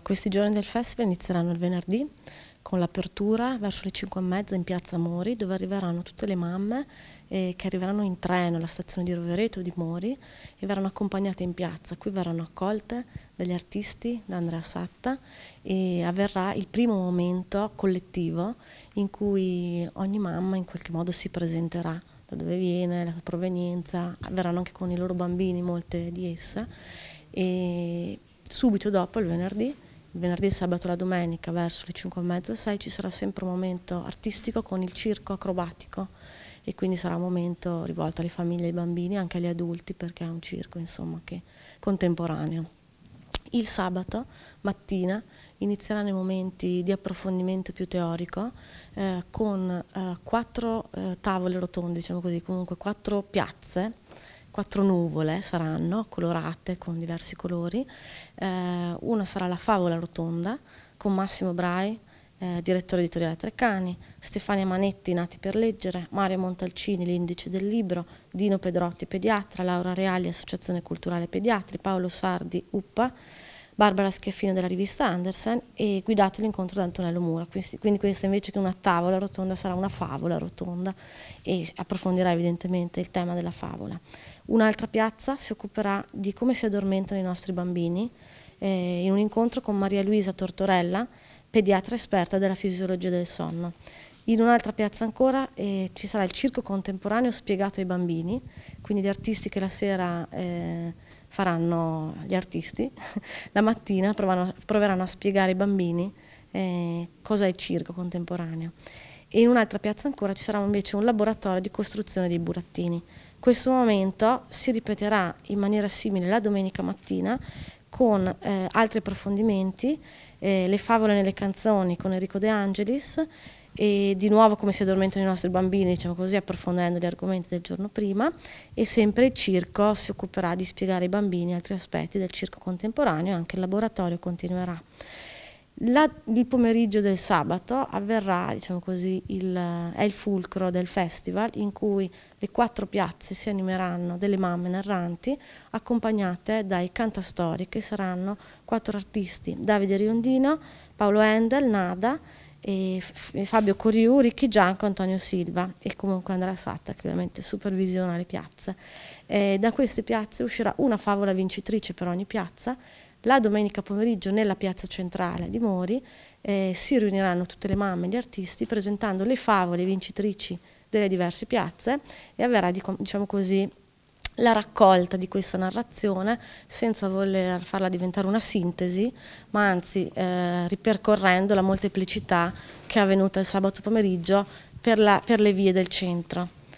Questi giorni del festival inizieranno il venerdì con l'apertura verso le 5:30 in piazza Mori, dove arriveranno tutte le mamme che arriveranno in treno alla stazione di Rovereto o di Mori e verranno accompagnate in piazza. Qui verranno accolte dagli artisti, da Andrea Satta, e avverrà il primo momento collettivo in cui ogni mamma in qualche modo si presenterà, da dove viene, la provenienza, verranno anche con i loro bambini, molte di esse, e subito dopo il venerdì, il sabato e la domenica verso le 5:30, 6 ci sarà sempre un momento artistico con il circo acrobatico e quindi sarà un momento rivolto alle famiglie, ai bambini, anche agli adulti, perché è un circo insomma che contemporaneo. Il sabato mattina inizieranno i momenti di approfondimento più teorico con 4 tavole rotonde, diciamo così, comunque 4 piazze, 4 nuvole saranno colorate con diversi colori. Una sarà la favola rotonda con Massimo Brai, direttore editoriale Treccani, Stefania Manetti, Nati per leggere, Mario Montalcini, l'indice del libro, Dino Pedrotti, pediatra, Laura Reali, Associazione Culturale Pediatri, Paolo Sardi, UPPA, Barbara Schiaffino della rivista Andersen e guidato l'incontro da Antonello Mura. Quindi questa invece che una tavola rotonda sarà una favola rotonda e approfondirà evidentemente il tema della favola. Un'altra piazza si occuperà di come si addormentano i nostri bambini in un incontro con Maria Luisa Tortorella, pediatra esperta della fisiologia del sonno. In un'altra piazza ancora ci sarà il circo contemporaneo spiegato ai bambini, quindi gli artisti che la sera faranno gli artisti, la mattina proveranno a spiegare ai bambini cosa è il circo contemporaneo. E in un'altra piazza ancora ci sarà invece un laboratorio di costruzione dei burattini. Questo momento si ripeterà in maniera simile la domenica mattina con altri approfondimenti, le favole nelle canzoni con Enrico De Angelis e di nuovo come si addormentano i nostri bambini, diciamo così, approfondendo gli argomenti del giorno prima, e sempre il circo si occuperà di spiegare ai bambini altri aspetti del circo contemporaneo, anche il laboratorio continuerà. Il pomeriggio del sabato avverrà, diciamo così, è il fulcro del festival in cui le 4 piazze si animeranno delle mamme narranti accompagnate dai cantastori che saranno 4 artisti, Davide Riondino, Paolo Endel, Nada e Fabio Coriù, Ricchi Gianco, Antonio Silva e comunque Andrea Satta che ovviamente supervisiona le piazze. Da queste piazze uscirà una favola vincitrice per ogni piazza. La domenica pomeriggio nella piazza centrale di Mori si riuniranno tutte le mamme e gli artisti presentando le favole vincitrici delle diverse piazze e avverrà, diciamo così, la raccolta di questa narrazione senza voler farla diventare una sintesi, ma anzi ripercorrendo la molteplicità che è avvenuta il sabato pomeriggio per le vie del centro.